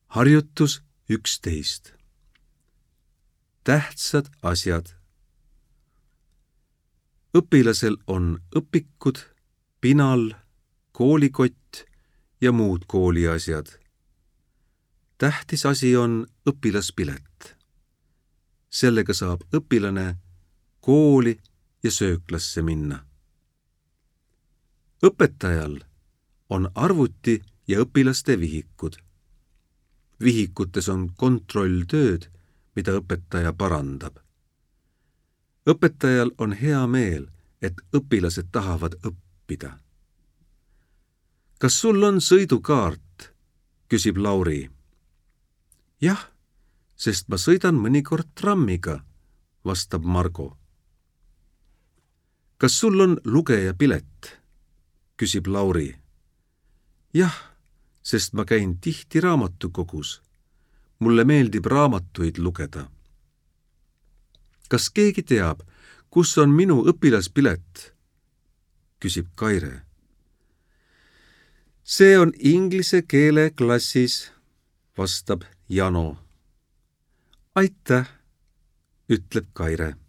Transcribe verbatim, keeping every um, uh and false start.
Harjutus üksteist. Tähtsad asjad. Õpilasel on õpikud, pinal, koolikott ja muud kooliasjad. Tähtis asi on õpilaspilet. Sellega saab õpilane kooli ja sööklasse minna. Õpetajal on arvuti ja õpilaste vihikud. Vihikutes on kontrolltööd, mida õpetaja parandab. Õpetajal on hea meel, et õpilased tahavad õppida. Kas sul on sõidukaart? Küsib Lauri. Jah, sest ma sõidan mõnikord trammiga, vastab Margo. Kas sul on lugejapilet? Küsib Lauri. Jah, sest ma käin tihti raamatukogus. Mulle meeldib raamatuid lugeda. Kas keegi teab, kus on minu õpilaspilet? Küsib Kaire. See on inglise keele klassis, vastab Jano. Aitäh, ütleb Kaire.